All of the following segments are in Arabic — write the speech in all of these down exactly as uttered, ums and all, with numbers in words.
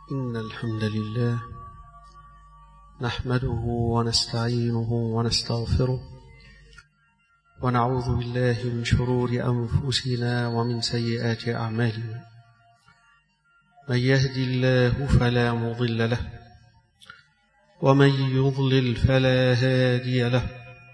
إن الحمد لله نحمده ونستعينه ونستغفره ونعوذ بالله من شرور أنفسنا ومن سيئات أعمالنا. من يهدي الله فلا مضل له ومن يضلل فلا هادي له،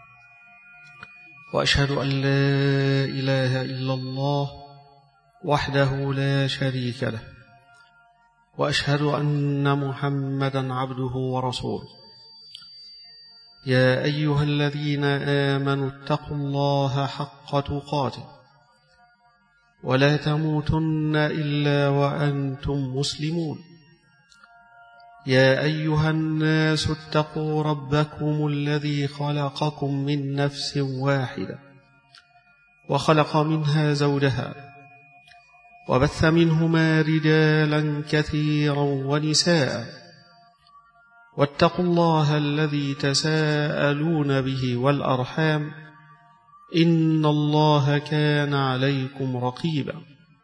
وأشهد أن لا إله إلا الله وحده لا شريك له، وأشهد أن محمدا عبده ورسوله. يا أيها الذين آمنوا اتقوا الله حق تقاته ولا تموتن إلا وأنتم مسلمون. يا أيها الناس اتقوا ربكم الذي خلقكم من نفس واحدة وخلق منها زوجها وبث منهما رجالا كثيرا ونساء، واتقوا الله الذي تساءلون به والأرحام إن الله كان عليكم رقيبا.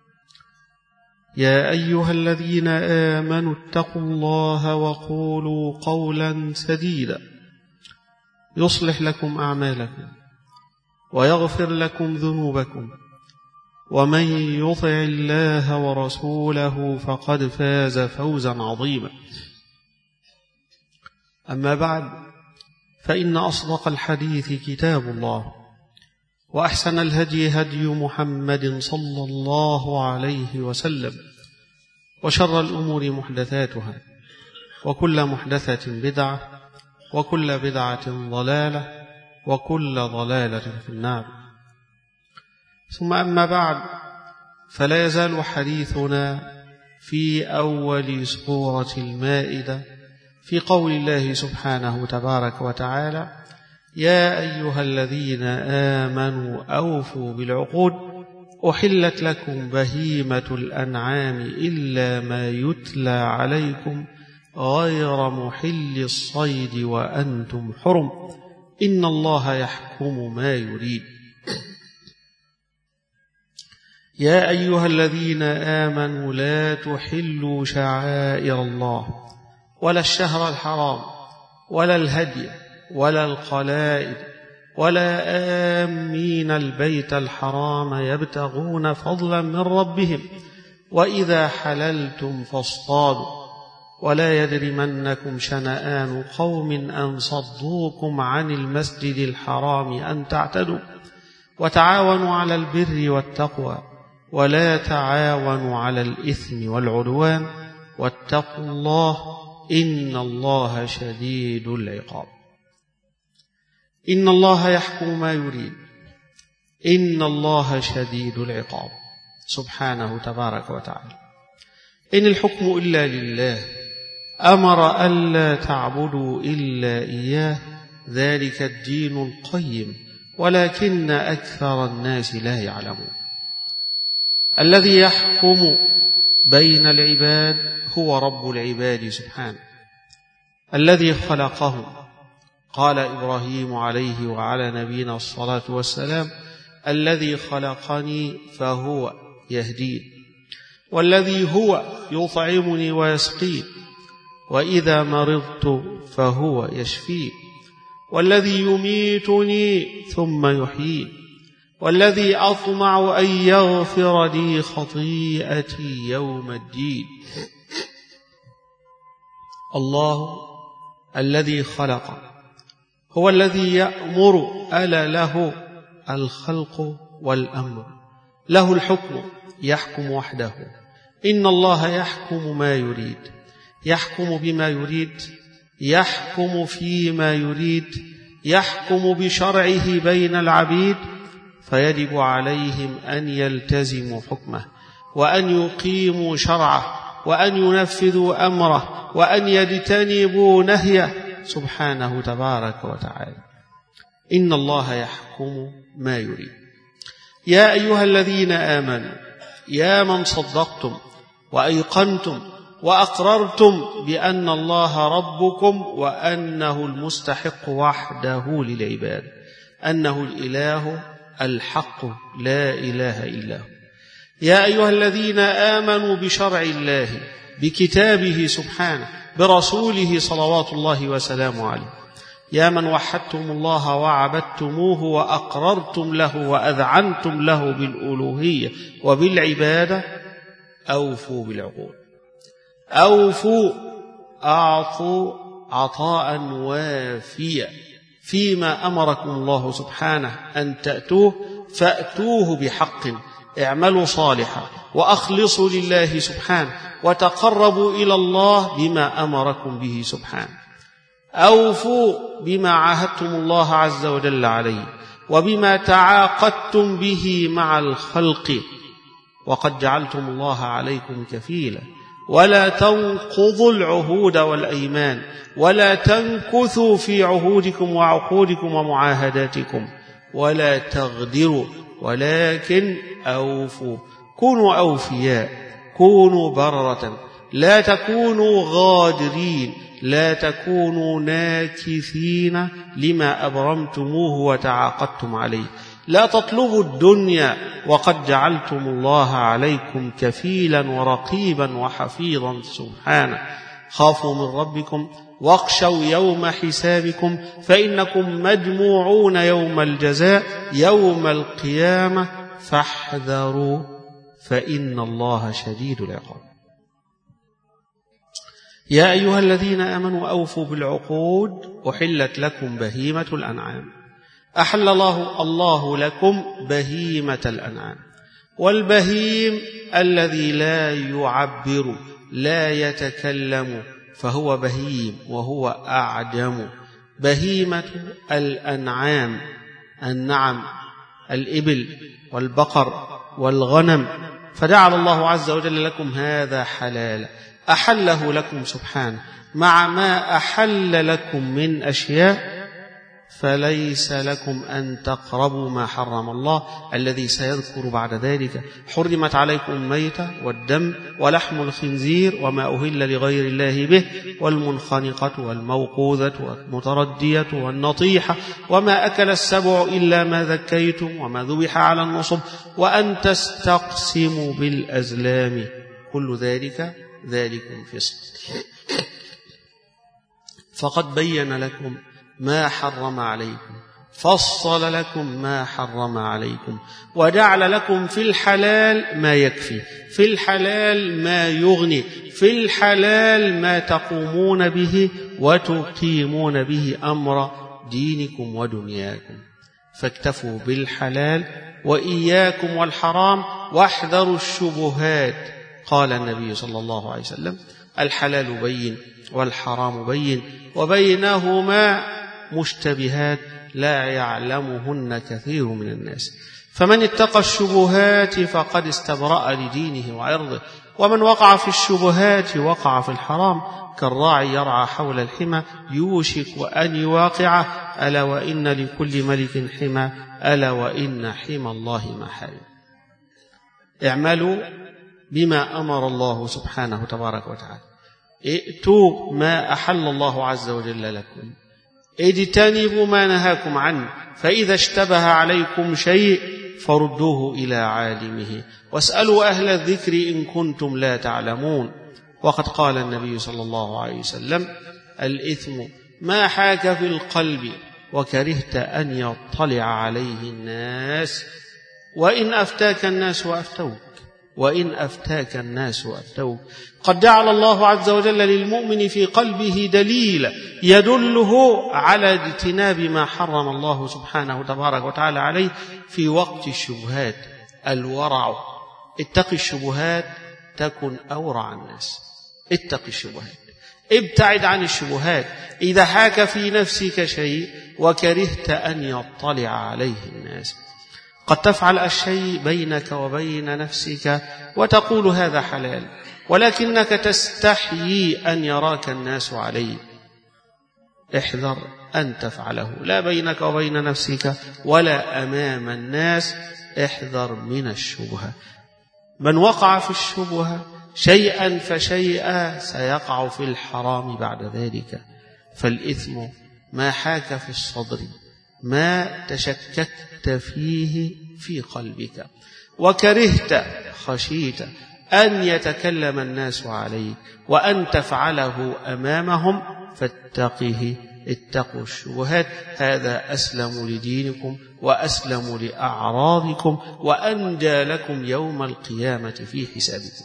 يا أيها الذين آمنوا اتقوا الله وقولوا قولا سديدا يصلح لكم أعمالكم ويغفر لكم ذنوبكم، ومن يطع الله ورسوله فقد فاز فوزا عظيما. أما بعد، فإن أصدق الحديث كتاب الله، وأحسن الهدي هدي محمد صلى الله عليه وسلم، وشر الأمور محدثاتها، وكل محدثة بدعة، وكل بدعة ضلالة، وكل ضلالة في النار. ثم أما بعد، فلا يزال حديثنا في أول سورة المائدة في قول الله سبحانه تبارك وتعالى: يا أيها الذين آمنوا أوفوا بالعقود أحلت لكم بهيمة الأنعام إلا ما يتلى عليكم غير محل الصيد وأنتم حرم إن الله يحكم ما يريد. يا أيها الذين آمنوا لا تحلوا شعائر الله ولا الشهر الحرام ولا الهدي ولا القلائد ولا آمين البيت الحرام يبتغون فضلا من ربهم وإذا حللتم فاصطادوا ولا يجرمنكم شنآن قوم أن صدوكم عن المسجد الحرام أن تعتدوا وتعاونوا على البر والتقوى ولا تعاونوا على الإثم والعدوان واتقوا الله إن الله شديد العقاب. إن الله يحكم ما يريد إن الله شديد العقاب سبحانه تبارك وتعالى. إن الحكم إلا لله أمر ألا تعبدوا إلا إياه ذلك الدين القيم ولكن أكثر الناس لا يعلمون. الذي يحكم بين العباد هو رب العباد سبحانه الذي خلقهم. قال إبراهيم عليه وعلى نبينا الصلاة والسلام: الذي خلقني فهو يهدين، والذي هو يطعمني ويسقين، وإذا مرضت فهو يشفين، والذي يميتني ثم يحيين، والذي أطمع أن يغفر لي خطيئتي يوم الدين. الله الذي خلق هو الذي يأمر، ألا له الخلق والأمر، له الحكم، يحكم وحده. إن الله يحكم ما يريد، يحكم بما يريد، يحكم فيما يريد، يحكم بشرعه بين العبيد، فيجب عليهم أن يلتزموا حكمه وأن يقيموا شرعه وأن ينفذوا أمره وأن يجتنبوا نهيه سبحانه تبارك وتعالى. إن الله يحكم ما يريد. يا أيها الذين آمنوا، يا من صدقتم وأيقنتم وأقررتم بأن الله ربكم وأنه المستحق وحده للعباد، أنه الإله الحق لا إله إلا هو. يا أيها الذين آمنوا بشرع الله بكتابه سبحانه برسوله صلوات الله وسلامه عليه. يا من وحدتم الله وعبدتموه وأقررتم له وأذعنتم له بالألوهية وبالعبادة، أوفوا بالعقود، أوفوا، أعطوا عطاء وافيا فيما أمركم الله سبحانه أن تأتوه، فأتوه بحق، اعملوا صالحا وأخلصوا لله سبحانه وتقربوا إلى الله بما أمركم به سبحانه. أوفوا بما عاهدتم الله عز وجل عليه وبما تعاقدتم به مع الخلق، وقد جعلتم الله عليكم كفيلا، ولا تنقضوا العهود والأيمان، ولا تنكثوا في عهودكم وعقودكم ومعاهداتكم، ولا تغدروا، ولكن أوفوا، كونوا أوفياء، كونوا بررة، لا تكونوا غادرين، لا تكونوا ناكثين لما أبرمتموه وتعاقدتم عليه، لا تطلبوا الدنيا وقد جعلتم الله عليكم كفيلا ورقيبا وحفيظا سبحانه. خافوا من ربكم واخشوا يوم حسابكم، فإنكم مجموعون يوم الجزاء يوم القيامة، فاحذروا فإن الله شديد العقاب. يا أيها الذين آمنوا أوفوا بالعقود، أحلت لكم بهيمة الأنعام. أحل الله الله لكم بهيمة الأنعام، والبهيم الذي لا يعبر لا يتكلم فهو بهيم وهو أعجم. بهيمة الأنعام النعم، الإبل والبقر والغنم، فجعل الله عز وجل لكم هذا حلالا، أحله لكم سبحانه مع ما أحل لكم من أشياء، فليس لكم أن تقربوا ما حرم الله الذي سيذكر بعد ذلك. حرمت عليكم الميتة والدم ولحم الخنزير وما أهل لغير الله به، والمنخنقة والموقوذة والمتردية والنطيحة وما أكل السبع إلا ما ذكيتم وما ذبح على النصب، وأن تستقسموا بالأزلام، كل ذلك ذلكم فسق. فقد بين لكم ما حرم عليكم، فصل لكم ما حرم عليكم، وجعل لكم في الحلال ما يكفي، في الحلال ما يغني، في الحلال ما تقومون به وتقيمون به أمر دينكم ودنياكم. فاكتفوا بالحلال وإياكم والحرام، واحذروا الشبهات. قال النبي صلى الله عليه وسلم: الحلال بين والحرام بين وبينهما مشتبهات لا يعلمهن كثير من الناس، فمن اتقى الشبهات فقد استبرأ لدينه وعرضه، ومن وقع في الشبهات وقع في الحرام، كالراعي يرعى حول الحمى يوشك أن يواقعه، ألا وإن لكل ملك حمى، ألا وإن حمى الله محارم. اعملوا بما أمر الله سبحانه تبارك وتعالى، ائتوا ما أحل الله عز وجل لكم، اجتنبوا ما نهاكم عنه، فإذا اشتبه عليكم شيء فردوه إلى عالمه، واسألوا أهل الذكر إن كنتم لا تعلمون. وقد قال النبي صلى الله عليه وسلم: الإثم ما حاك في القلب وكرهت أن يطلع عليه الناس، وإن أفتاك الناس وأفتوك، وإن أفتاك الناس وأفتوك. قد جعل الله عز وجل للمؤمن في قلبه دليلا يدله على اجتناب ما حرم الله سبحانه تبارك وتعالى عليه في وقت الشبهات. الورع، اتق الشبهات تكن أورع الناس، اتق الشبهات، ابتعد عن الشبهات. إذا حاك في نفسك شيء وكرهت أن يطلع عليه الناس، قد تفعل الشيء بينك وبين نفسك وتقول هذا حلال، ولكنك تستحيي أن يراك الناس عليه. احذر أن تفعله، لا بينك وبين نفسك ولا أمام الناس. احذر من الشبهة. من وقع في الشبهة شيئا فشيئا سيقع في الحرام بعد ذلك. فالإثم ما حاك في الصدر، ما تشككت فيه في قلبك، وكرهت خشيت أن يتكلم الناس عليه وأن تفعله أمامهم فاتقه، اتقوا الشبهات، هذا أسلم لدينكم وأسلم لأعراضكم وأنجى لكم يوم القيامة في حسابكم.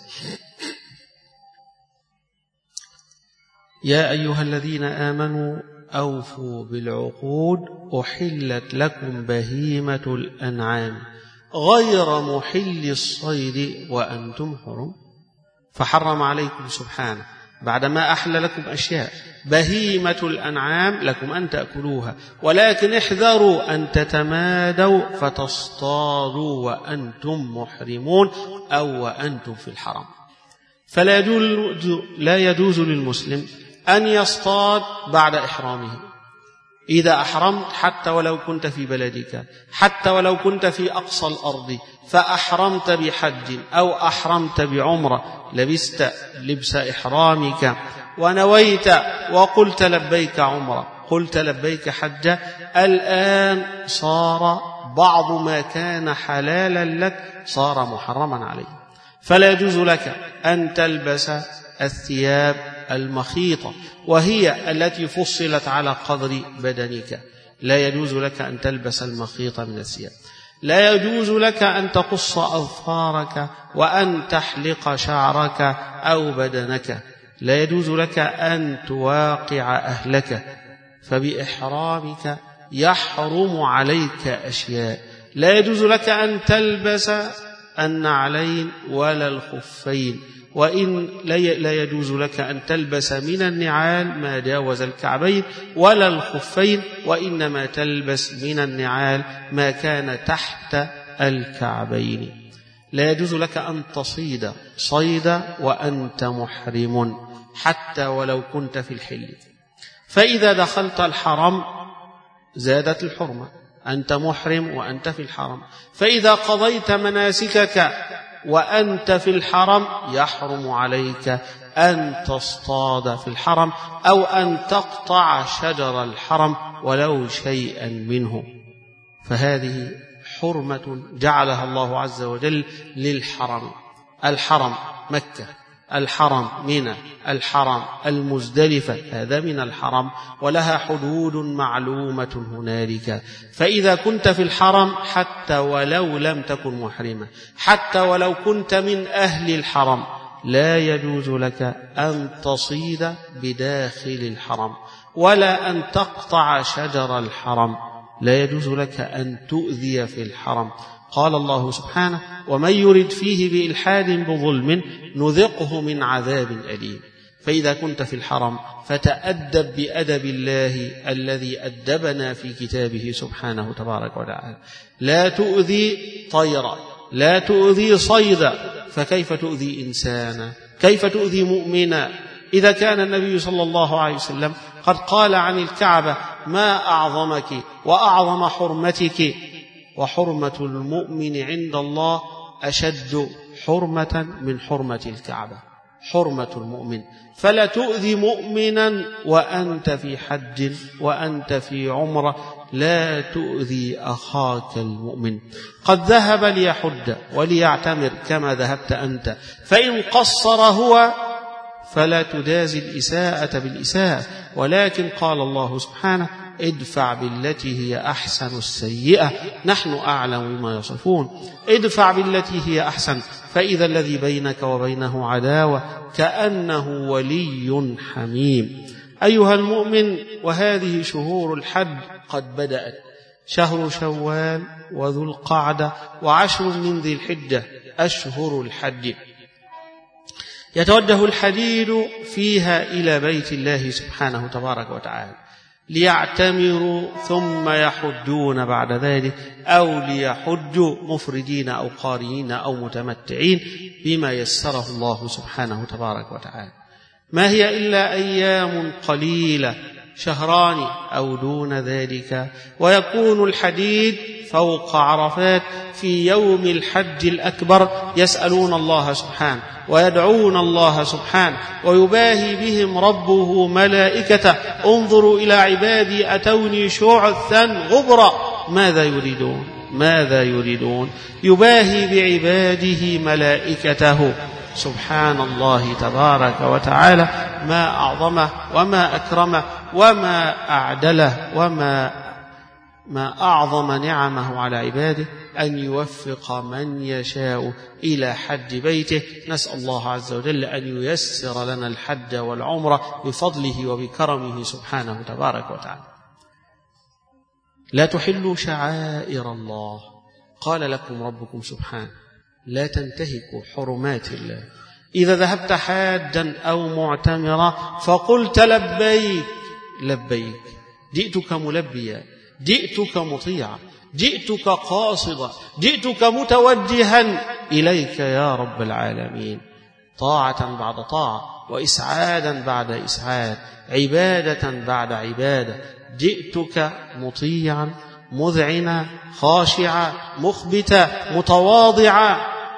يا أيها الذين آمنوا أوفوا بالعقود أحلت لكم بهيمة الأنعام غير محل الصيد وأنتم حرم. فحرم عليكم سبحانه بعدما أحل لكم أشياء بهيمة الأنعام لكم أن تأكلوها، ولكن احذروا أن تتمادوا فتصطادوا وأنتم محرمون أو وأنتم في الحرم. فلا يجوز, لا يجوز للمسلم أن يصطاد بعد إحرامه. إذا أحرمت حتى ولو كنت في بلدك، حتى ولو كنت في أقصى الأرض، فأحرمت بحج أو أحرمت بعمرة، لبست لبس إحرامك ونويت وقلت لبيك عمرة، قلت لبيك حج، الآن صار بعض ما كان حلالا لك صار محرما عليه. فلا يجوز لك أن تلبس الثياب المخيطة وهي التي فصلت على قدر بدنك، لا يجوز لك أن تلبس المخيط من الثياب. لا يجوز لك أن تقص أظفارك وأن تحلق شعرك أو بدنك. لا يجوز لك أن تواقع أهلك، فبإحرامك يحرم عليك أشياء. لا يجوز لك أن تلبس النعلين ولا الخفين، وإن لا يجوز لك أن تلبس من النعال ما جاوز الكعبين ولا الخفين، وإنما تلبس من النعال ما كان تحت الكعبين. لا يجوز لك أن تصيد صيد وأنت محرم حتى ولو كنت في الحل. فإذا دخلت الحرم زادت الحرمة، أنت محرم وأنت في الحرم. فإذا قضيت مناسكك وأنت في الحرم يحرم عليك أن تصطاد في الحرم أو أن تقطع شجر الحرم ولو شيئا منه. فهذه حرمة جعلها الله عز وجل للحرم. الحرم مكة، الحرم منى، الحرم المزدلفة، هذا من الحرم ولها حدود معلومة هنالك. فإذا كنت في الحرم حتى ولو لم تكن محرمة، حتى ولو كنت من أهل الحرم، لا يجوز لك أن تصيد بداخل الحرم ولا أن تقطع شجر الحرم، لا يجوز لك أن تؤذي في الحرم. قال الله سبحانه: ومن يرد فيه بإلحاد بظلم نذقه من عذاب أليم. فإذا كنت في الحرم فتأدب بأدب الله الذي أدبنا في كتابه سبحانه تبارك وتعالى. لا تؤذي طيرا، لا تؤذي صيدا، فكيف تؤذي إنسانا؟ كيف تؤذي مؤمنا؟ إذا كان النبي صلى الله عليه وسلم قد قال عن الكعبة: ما أعظمك وأعظم حرمتك، وحرمة المؤمن عند الله أشد حرمة من حرمة الكعبة، حرمة المؤمن. فلا تؤذي مؤمنا وأنت في حج وأنت في عمرة، لا تؤذي أخاك المؤمن. قد ذهب ليحج وليعتمر كما ذهبت أنت، فإن قصر هو فلا تجازي الإساءة بالإساءة، ولكن قال الله سبحانه: ادفع بالتي هي أحسن السيئة نحن أعلم بما يصفون. ادفع بالتي هي أحسن، فإذا الذي بينك وبينه عداوة كأنه ولي حميم. أيها المؤمن، وهذه شهور الحج قد بدأت، شهر شوال وذو القعدة وعشر من ذي الحجة أشهر الحج. يتوجه الحجيج فيها إلى بيت الله سبحانه تبارك وتعالى ليعتمروا ثم يحجون بعد ذلك، أو ليحجوا مفردين أو قارنين أو متمتعين بما يسره الله سبحانه تبارك وتعالى. ما هي إلا أيام قليلة، شهران أو دون ذلك، ويكون الحجيج فوق عرفات في يوم الحج الأكبر يسألون الله سبحانه ويدعون الله سبحانه، ويباهي بهم ربه ملائكته: انظروا إلى عبادي أتوني شعثا غبرا ماذا يريدون ماذا يريدون يباهي بعباده ملائكته سبحان الله تبارك وتعالى، ما أعظمه وما أكرمه وما أعدله وما ما أعظم نعمه على عباده أن يوفق من يشاء إلى حج بيته. نسأل الله عز وجل أن ييسر لنا الحج والعمرة بفضله وبكرمه سبحانه تبارك وتعالى. لا تحلوا شعائر الله، قال لكم ربكم سبحانه لا تنتهكوا حرمات الله. إذا ذهبت حاجا أو معتمرا فقلت لبيك لبيك، جئتك ملبيا، جئتك مطيعا، جئتك قاصدا، جئتك متوجها إليك يا رب العالمين، طاعة بعد طاعة وإسعادا بعد إسعاد، عبادة بعد عبادة. جئتك مطيعا مذعنا خاشعا مخبتا متواضعا.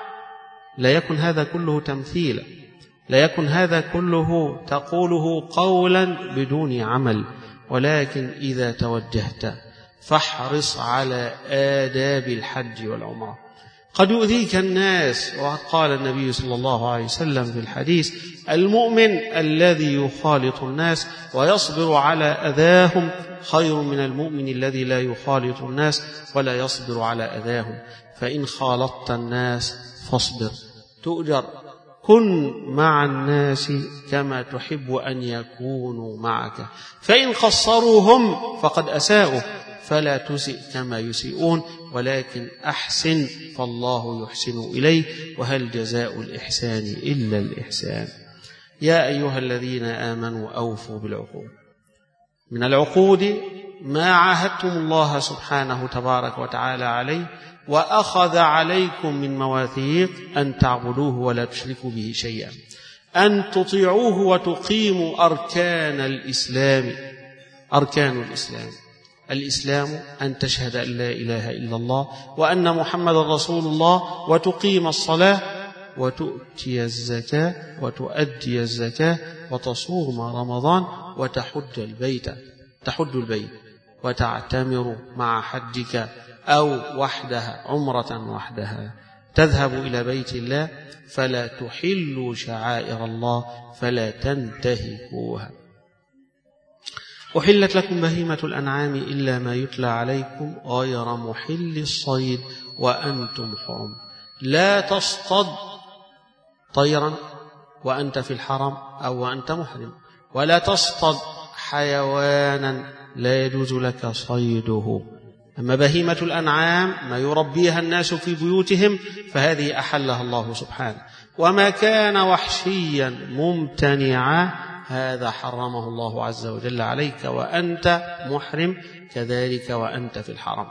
لا يكن هذا كله تمثيلا، لا يكن هذا كله تقوله قولا بدون عمل، ولكن إذا توجهت فاحرص على آداب الحج والعمرة. قد يؤذيك الناس، وقد قال النبي صلى الله عليه وسلم في الحديث المؤمن الذي يخالط الناس ويصبر على أذاهم خير من المؤمن الذي لا يخالط الناس ولا يصبر على أذاهم. فإن خالطت الناس فاصبر تؤجر. كن مع الناس كما تحب أن يكونوا معك، فإن قصروهم فقد أساءوا فلا تسئ كما يسيئون، ولكن أحسن فالله يحسن إليه، وهل جزاء الإحسان إلا الإحسان. يا أيها الذين آمنوا أوفوا بالعقود. من العقود ما عاهدتم الله سبحانه تبارك وتعالى عليه وأخذ عليكم من مواثيق أن تعبدوه ولا تشركوا به شيئا، أن تطيعوه وتقيموا أركان الإسلام. أركان الإسلام الإسلام أن تشهد أن لا إله إلا الله وأن محمد رسول الله، وتقيم الصلاة وتؤتي الزكاة وتؤدي الزكاة وتصوم رمضان وتحج البيت تحج البيت وتعتمر مع حجك أو وحدها عمرة وحدها. تذهب إلى بيت الله فلا تحلوا شعائر الله فلا تنتهكوها. أحلت لكم بهيمة الأنعام إلا ما يتلى عليكم غير محل الصيد وأنتم حرم. لا تصطد طيرا وأنت في الحرم أو وأنت محرم، ولا تصطد حيوانا لا يجوز لك صيده. أما بهيمة الأنعام ما يربيها الناس في بيوتهم فهذه أحلها الله سبحانه، وما كان وحشيا ممتنعا هذا حرمه الله عز وجل عليك وأنت محرم، كذلك وأنت في الحرم.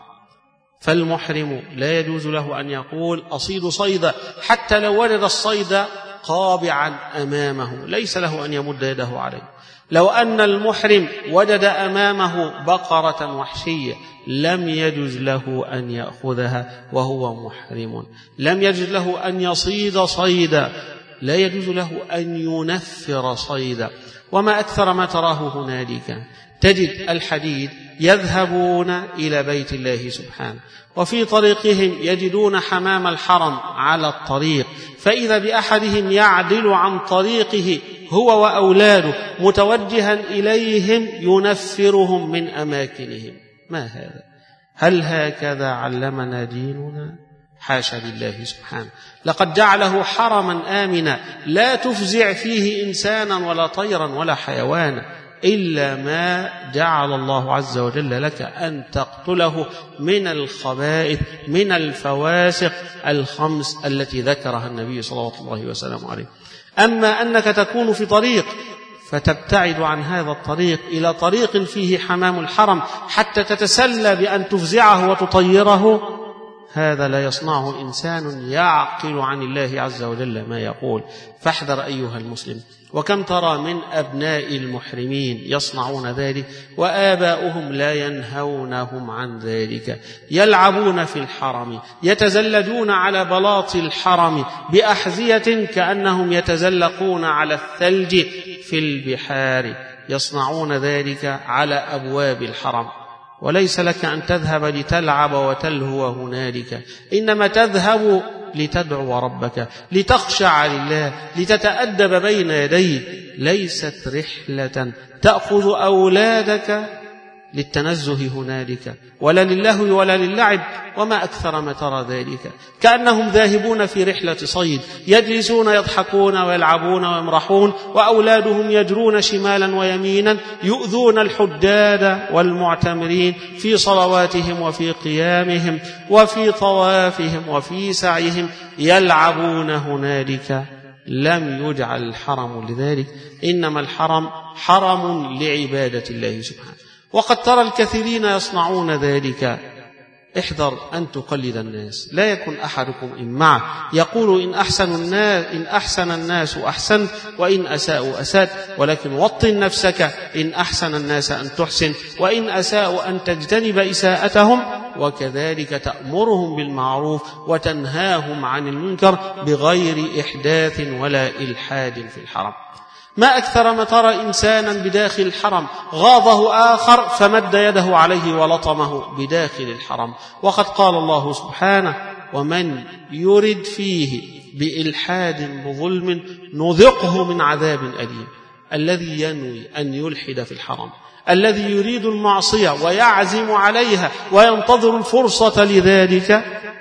فالمحرم لا يجوز له أن يقول أصيد صيدا حتى لو وجد الصيد قابعا أمامه، ليس له أن يمد يده عليه. لو أن المحرم وجد أمامه بقرة وحشية لم يجوز له أن يأخذها وهو محرم، لم يجوز له أن يصيد صيدا، لا يجوز له أن ينفر صيدا. وما أكثر ما تراه هنالك، تجد الحديد يذهبون إلى بيت الله سبحانه وفي طريقهم يجدون حمام الحرم على الطريق، فإذا بأحدهم يعدل عن طريقه هو وأولاده متوجها إليهم ينفرهم من أماكنهم. ما هذا؟ هل هكذا علمنا ديننا؟ حاشا لله سبحانه، لقد جعله حرما آمنا لا تفزع فيه إنسانا ولا طيرا ولا حيوانا إلا ما جعل الله عز وجل لك أن تقتله من الخبائث من الفواسق الخمس التي ذكرها النبي صلى الله عليه وسلم عليه. أما أنك تكون في طريق فتبتعد عن هذا الطريق إلى طريق فيه حمام الحرم حتى تتسلى بأن تفزعه وتطيره، هذا لا يصنعه إنسان يعقل عن الله عز وجل ما يقول. فاحذر أيها المسلم. وكم ترى من أبناء المحرمين يصنعون ذلك وآباؤهم لا ينهونهم عن ذلك، يلعبون في الحرم، يتزلجون على بلاط الحرم بأحذية كأنهم يتزلقون على الثلج في البحار، يصنعون ذلك على أبواب الحرم. وليس لك أن تذهب لتلعب وتلهو هنالك، إنما تذهب لتدعو ربك، لتخشع لله، لتتأدب بين يديه. ليست رحلة تأخذ أولادك للتنزه هنالك ولا للهو ولا للعب، وما أكثر ما ترى ذلك. كأنهم ذاهبون في رحلة صيد، يجلسون يضحكون ويلعبون ويمرحون، وأولادهم يجرون شمالا ويمينا، يؤذون الحداد والمعتمرين في صلواتهم وفي قيامهم وفي طوافهم وفي سعيهم، يلعبون هنالك. لم يجعل الحرم لذلك، إنما الحرم حرم لعبادة الله سبحانه. وقد ترى الكثيرين يصنعون ذلك. احذر أن تقلد الناس، لا يكن أحدكم إن معه يقول إن أحسن الناس إن أحسن الناس أحسنت وإن أساءوا أسأت، ولكن وطن نفسك إن أحسن الناس أن تحسن وإن أساءوا أن تجتنب إساءتهم، وكذلك تأمرهم بالمعروف وتنهاهم عن المنكر بغير إحداث ولا إلحاد في الحرم. ما أكثر ما ترى إنسانا بداخل الحرم غاضه آخر فمد يده عليه ولطمه بداخل الحرم. وقد قال الله سبحانه: ومن يرد فيه بإلحاد بظلم نذقه من عذاب أليم. الذي ينوي أن يلحد في الحرم، الذي يريد المعصية ويعزم عليها وينتظر الفرصة لذلك،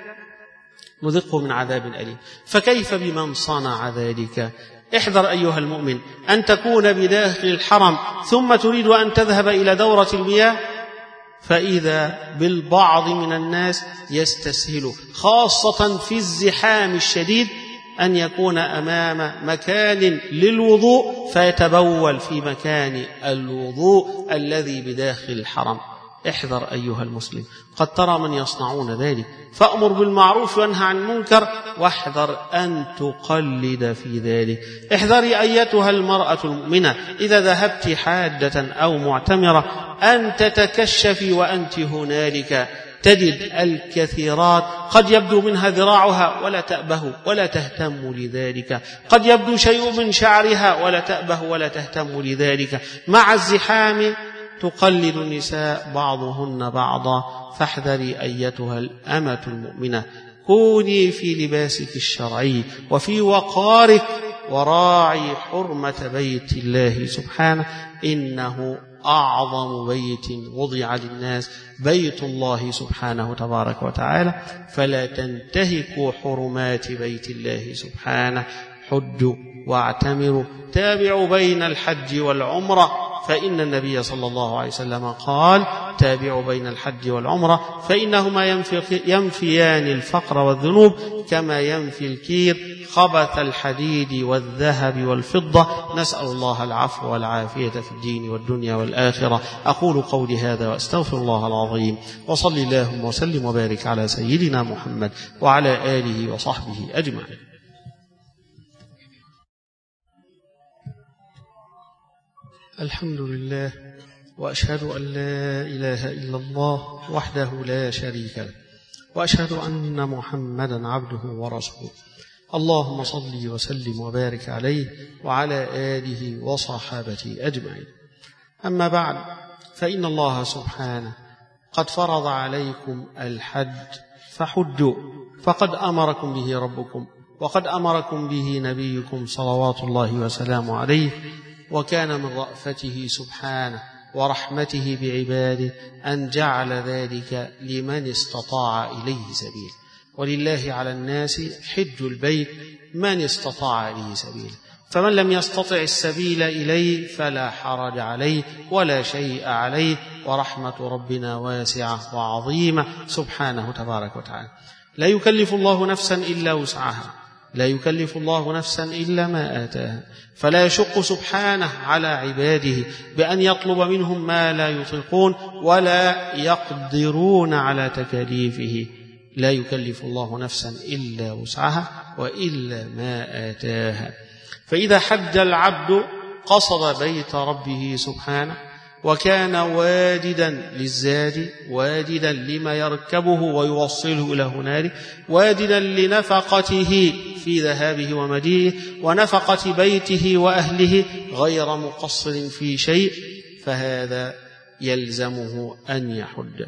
نذقه من عذاب أليم. فكيف بمن صنع ذلك؟ احذر أيها المؤمن أن تكون بداخل الحرم ثم تريد أن تذهب إلى دورة المياه، فإذا بالبعض من الناس يستسهل، خاصة في الزحام الشديد، أن يكون أمام مكان للوضوء فيتبول في مكان الوضوء الذي بداخل الحرم. احذر أيها المسلم، قد ترى من يصنعون ذلك، فأمر بالمعروف وانهى عن المنكر، واحذر أن تقلد في ذلك. احذري أيتها المرأة المؤمنة إذا ذهبت حاجة أو معتمرة أن تتكشفي وأنت هنالك. تجد الكثيرات قد يبدو منها ذراعها ولا تأبه ولا تهتم لذلك، قد يبدو شيء من شعرها ولا تأبه ولا تهتم لذلك. مع الزحام تقلد النساء بعضهن بعضا. فاحذري أيتها الأمة المؤمنة، كوني في لباسك الشرعي وفي وقارك، وراعي حرمة بيت الله سبحانه. إنه أعظم بيت وضع للناس بيت الله سبحانه تبارك وتعالى، فلا تنتهكوا حرمات بيت الله سبحانه. حجوا واعتمروا، تابعوا بين الحج والعمرة، فإن النبي صلى الله عليه وسلم قال: تابعوا بين الحج والعمرة فإنهما ينفيان الفقر والذنوب كما ينفي الكير خبث الحديد والذهب والفضة. نسأل الله العفو والعافية في الدين والدنيا والآخرة. أقول قولي هذا وأستغفر الله العظيم، وصلي اللهم وسلم وبارك على سيدنا محمد وعلى آله وصحبه أجمعين. الحمد لله، وأشهد أن لا إله إلا الله وحده لا شريك له، وأشهد أن محمدا عبده ورسوله. اللهم صل وسلم وبارك عليه وعلى آله وصحابته أجمعين. أما بعد، فإن الله سبحانه قد فرض عليكم الحج فحجوا، فقد أمركم به ربكم وقد أمركم به نبيكم صلوات الله وسلامه عليه. وكان من رأفته سبحانه ورحمته بعباده أن جعل ذلك لمن استطاع إليه سبيل. ولله على الناس حج البيت من استطاع إليه سبيل، فمن لم يستطع السبيل إليه فلا حرج عليه ولا شيء عليه، ورحمة ربنا واسعة وعظيمة سبحانه تبارك وتعالى. لا يكلف الله نفسا إلا وسعها، لا يكلف الله نفسا إلا ما آتاها، فلا يشق سبحانه على عباده بأن يطلب منهم ما لا يطيقون ولا يقدرون على تكاليفه. لا يكلف الله نفسا إلا وسعها وإلا ما آتاها. فإذا حج العبد قصد بيت ربه سبحانه، وكان واجدا للزاد، واجدا لما يركبه ويوصله إلى هنالك، واجدا لنفقته في ذهابه ومجيئه، ونفقة بيته وأهله، غير مقصر في شيء، فهذا يلزمه أن يحج.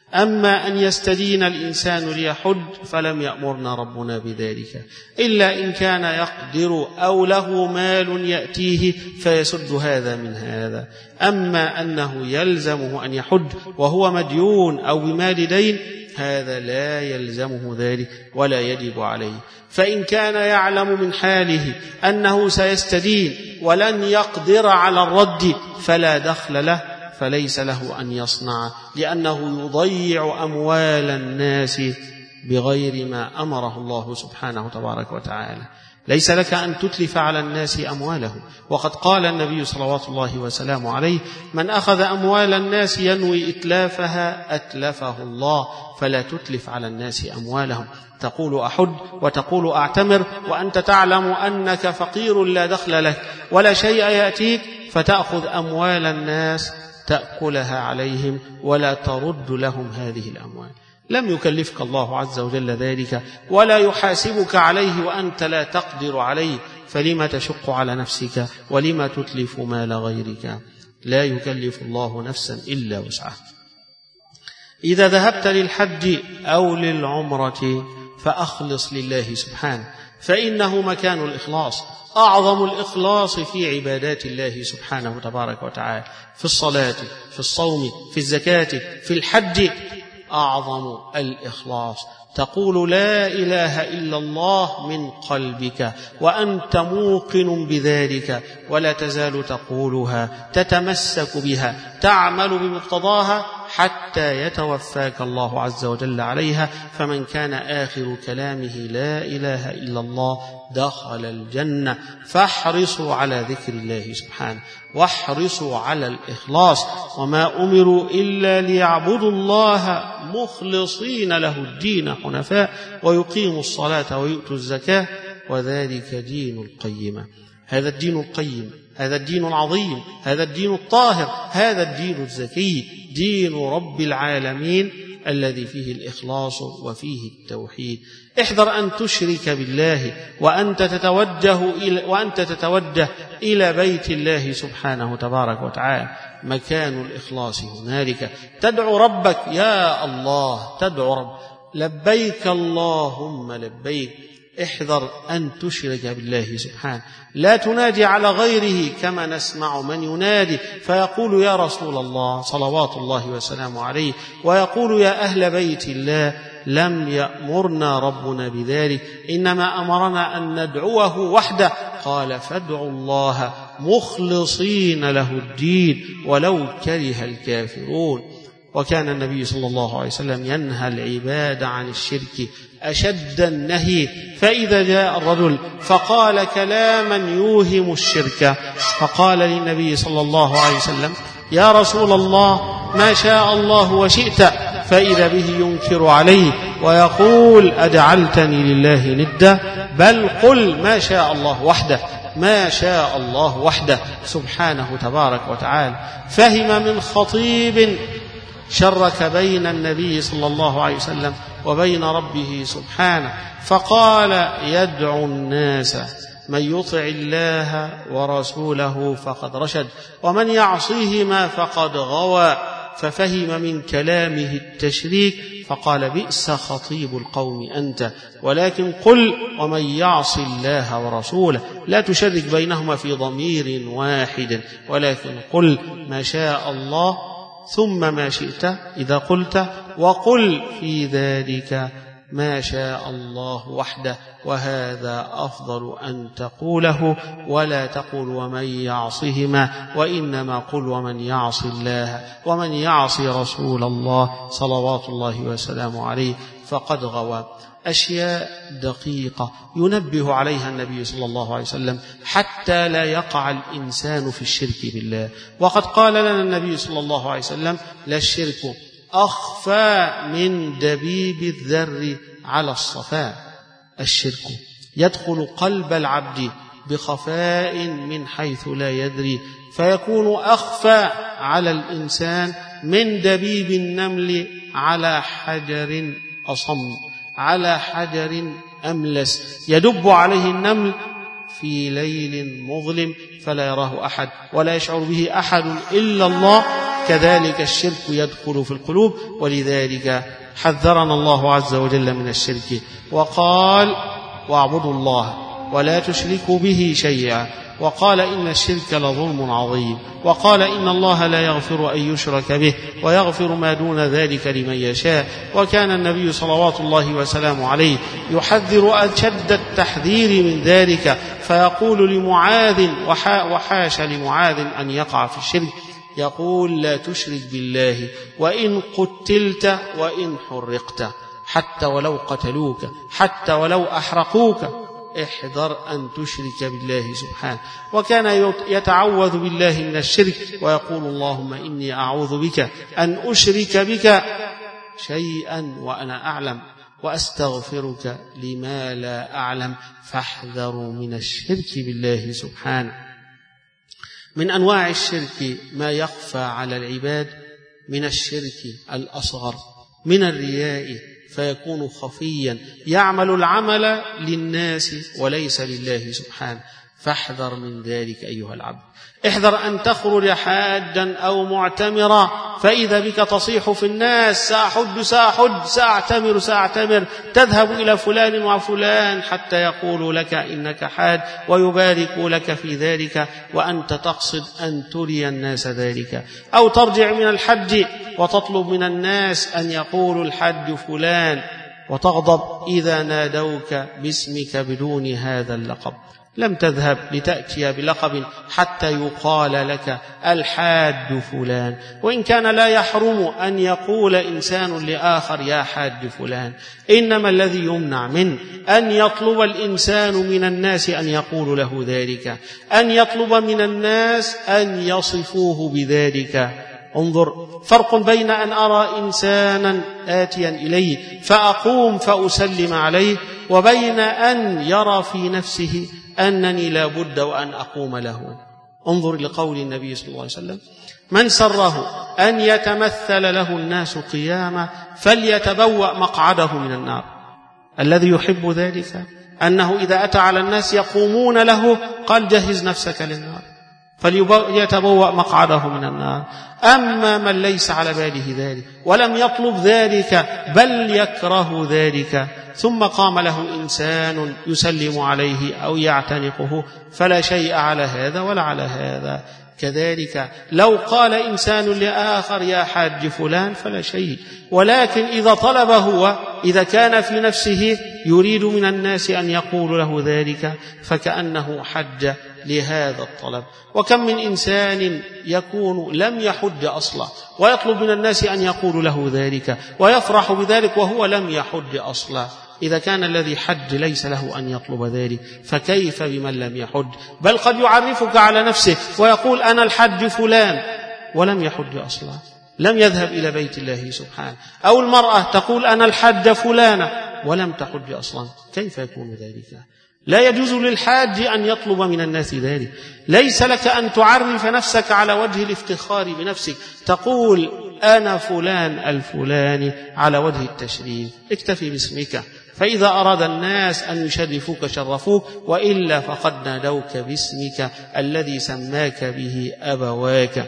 أما أن يستدين الإنسان ليحج فلم يأمرنا ربنا بذلك إلا إن كان يقدر أو له مال يأتيه فيسد هذا من هذا. أما أنه يلزمه أن يحج وهو مديون أو بمال دين هذا لا يلزمه ذلك ولا يجب عليه. فإن كان يعلم من حاله أنه سيستدين ولن يقدر على الرد فلا دخل له، فليس له أن يصنع، لأنه يضيع أموال الناس بغير ما أمره الله سبحانه تبارك وتعالى. ليس لك أن تتلف على الناس أموالهم، وقد قال النبي صلوات الله وسلامه عليه: من أخذ أموال الناس ينوي إتلافها أتلفه الله، فلا تتلف على الناس أموالهم. تقول أحج وتقول أعتمر وأنت تعلم أنك فقير لا دخل لك ولا شيء يأتيك، فتأخذ أموال الناس تأكلها عليهم ولا ترد لهم هذه الأموال. لم يكلفك الله عز وجل ذلك ولا يحاسبك عليه وأنت لا تقدر عليه، فلما تشق على نفسك ولما تتلف مال غيرك؟ لا يكلف الله نفسا إلا وسعها. إذا ذهبت للحج أو للعمرة فأخلص لله سبحانه، فإنه مكان الإخلاص، أعظم الإخلاص في عبادات الله سبحانه تبارك وتعالى، في الصلاة، في الصوم، في الزكاة، في الحج، أعظم الإخلاص. تقول لا إله إلا الله من قلبك وأنت موقن بذلك، ولا تزال تقولها، تتمسك بها، تعمل بمقتضاها حتى يتوفاك الله عز وجل عليها. فمن كان آخر كلامه لا إله إلا الله دخل الجنة. فاحرصوا على ذكر الله سبحانه، واحرصوا على الإخلاص. وما أمروا إلا ليعبدوا الله مخلصين له الدين حنفاء ويقيموا الصلاة ويؤتوا الزكاة وذلك دين القيمة. هذا الدين القيم، هذا الدين العظيم، هذا الدين الطاهر، هذا الدين الزكي، دين رب العالمين الذي فيه الإخلاص وفيه التوحيد. احذر أن تشرك بالله وأنت تتوجه إلى, وأنت تتوجه إلى بيت الله سبحانه تبارك وتعالى، مكان الإخلاص هنالك. تدعو ربك يا الله، تدعو رب لبيك اللهم لبيك. احذر أن تشرك بالله سبحانه، لا تنادي على غيره كما نسمع من ينادي فيقول يا رسول الله صلوات الله وسلامه عليه، ويقول يا أهل بيت الله. لم يأمرنا ربنا بذلك، إنما أمرنا أن ندعوه وحده. قال فادعوا الله مخلصين له الدين ولو كره الكافرون. وكان النبي صلى الله عليه وسلم ينهى العباد عن الشرك أشد النهي. فإذا جاء الرجل فقال كلاما يوهم الشرك فقال للنبي صلى الله عليه وسلم يا رسول الله ما شاء الله وشئت، فإذا به ينكر عليه ويقول أجعلتني لله ندا، بل قل ما شاء الله وحده، ما شاء الله وحده سبحانه تبارك وتعالى. فهم من خطيب شرك بين النبي صلى الله عليه وسلم وبين ربه سبحانه، فقال يدعو الناس من يطع الله ورسوله فقد رشد ومن يعصيهما فقد غوى. ففهم من كلامه التشريك فقال بئس خطيب القوم أنت، ولكن قل ومن يعص الله ورسوله، لا تشرك بينهما في ضمير واحد، ولكن قل ما شاء الله ثم ما شئت إذا قلت، وقل في ذلك ما شاء الله وحده، وهذا أفضل أن تقوله، ولا تقول ومن يعصهما، وإنما قل ومن يعص الله ومن يعص رسول الله صلوات الله وسلامه عليه فقد غوى. أشياء دقيقة ينبه عليها النبي صلى الله عليه وسلم حتى لا يقع الإنسان في الشرك بالله. وقد قال لنا النبي صلى الله عليه وسلم لا الشرك أخفى من دبيب الذر على الصفاء. الشرك يدخل قلب العبد بخفاء من حيث لا يدري، فيكون أخفى على الإنسان من دبيب النمل على حجر أصم، على حجر أملس يدب عليه النمل في ليل مظلم فلا يراه أحد ولا يشعر به أحد إلا الله. كذلك الشرك يدخل في القلوب. ولذلك حذرنا الله عز وجل من الشرك وقال: واعبدوا الله ولا تشركوا به شيئا، وقال: إن الشرك لظلم عظيم، وقال: إن الله لا يغفر أن يشرك به ويغفر ما دون ذلك لمن يشاء. وكان النبي صلوات الله وسلامه عليه يحذر أشد التحذير من ذلك، فيقول لمعاذ، وحاش لمعاذ أن يقع في الشرك، يقول: لا تشرك بالله وإن قتلت وإن حرقت، حتى ولو قتلوك، حتى ولو أحرقوك، احذر أن تشرك بالله سبحانه. وكان يتعوذ بالله من الشرك ويقول: اللهم إني أعوذ بك أن أشرك بك شيئا وأنا أعلم، وأستغفرك لما لا أعلم، فاحذروا من الشرك بالله سبحانه. من أنواع الشرك ما يخفى على العباد من الشرك الأصغر، من الرياء، فيكون خفيا يعمل العمل للناس وليس لله سبحانه، فاحذر من ذلك أيها العبد. احذر أن تخرج حاجا أو معتمرا فإذا بك تصيح في الناس: سأحج سأحج سأعتمر سأعتمر، تذهب إلى فلان وفلان حتى يقولوا لك إنك حاج ويباركوا لك في ذلك، وأنت تقصد أن تري الناس ذلك. أو ترجع من الحج وتطلب من الناس أن يقولوا الحج فلان، وتغضب إذا نادوك باسمك بدون هذا اللقب. لم تذهب لتأتي بلقب حتى يقال لك الحاج فلان، وإن كان لا يحرم أن يقول إنسان لآخر يا حاج فلان، إنما الذي يمنع منه أن يطلب الإنسان من الناس أن يقول له ذلك، أن يطلب من الناس أن يصفوه بذلك. انظر، فرق بين أن أرى إنسانا آتيا إليه فأقوم فأسلم عليه، وبين أن يرى في نفسه أنني لا بد وأن أقوم له. انظر لقول النبي صلى الله عليه وسلم: من سره أن يتمثل له الناس قياما فليتبوأ مقعده من النار. الذي يحب ذلك أنه إذا أتى على الناس يقومون له قال: جهز نفسك للنار، فليتبوأ مقعده من النار. أما من ليس على باله ذلك ولم يطلب ذلك بل يكره ذلك، ثم قام له إنسان يسلم عليه أو يعتنقه، فلا شيء على هذا ولا على هذا. كذلك لو قال إنسان لآخر يا حاج فلان فلا شيء، ولكن إذا طلب هو، إذا كان في نفسه يريد من الناس أن يقول له ذلك، فكأنه حج لهذا الطلب. وكم من إنسان يكون لم يحج أصلا ويطلب من الناس أن يقول له ذلك ويفرح بذلك وهو لم يحج أصلا. إذا كان الذي حج ليس له أن يطلب ذلك، فكيف بمن لم يحج؟ بل قد يعرفك على نفسه ويقول أنا الحج فلان ولم يحج أصلا، لم يذهب إلى بيت الله سبحانه. أو المرأة تقول أنا الحج فلانة ولم تحج أصلا، كيف يكون ذلك؟ لا يجوز للحاج أن يطلب من الناس ذلك. ليس لك أن تعرف نفسك على وجه الافتخار بنفسك، تقول أنا فلان الفلاني على وجه التشريف، اكتفي باسمك، فإذا أراد الناس أن يشرفوك شرفوك، وإلا فقد نادوك باسمك الذي سماك به أبواك.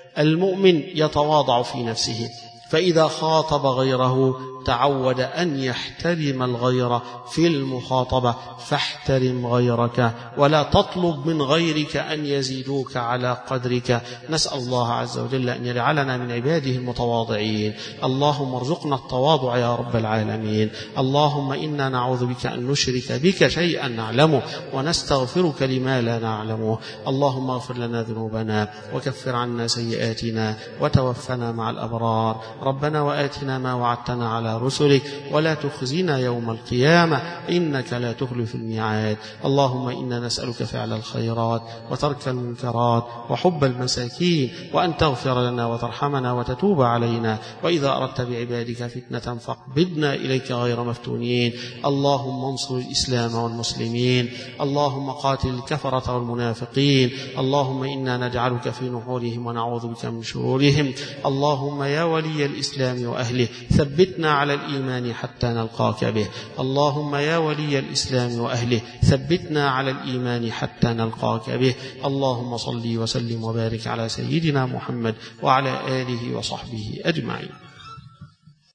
المؤمن يتواضع في نفسه، فإذا خاطب غيره تعود أن يحترم الغير في المخاطبة، فاحترم غيرك ولا تطلب من غيرك أن يزيدوك على قدرك. نسأل الله عز وجل أن يجعلنا من عباده المتواضعين. اللهم ارزقنا التواضع يا رب العالمين. اللهم إنا نعوذ بك أن نشرك بك شيئا نعلمه ونستغفرك لما لا نعلمه. اللهم اغفر لنا ذنوبنا وكفر عنا سيئاتنا وتوفنا مع الأبرار. ربنا وآتنا ما وعدتنا على رسلك ولا تخزنا يوم القيامة إنك لا تخلف الميعاد. اللهم إنا نسألك فعل الخيرات وترك المنكرات وحب المساكين، وأن تغفر لنا وترحمنا وتتوب علينا، وإذا أردت بعبادك فتنة فاقبضنا إليك غير مفتونين. اللهم انصر الإسلام والمسلمين، اللهم قاتل الكفرة والمنافقين، اللهم إنا نجعلك في نحورهم ونعوذ بك من شرورهم. اللهم يا ولي الإسلام وأهله ثبتنا على الإيمان حتى نلقاك به. اللهم يا ولي الإسلام وأهله ثبتنا على الإيمان حتى نلقاك به. اللهم صل وسلم وبارك على سيدنا محمد وعلى آله وصحبه أجمعين.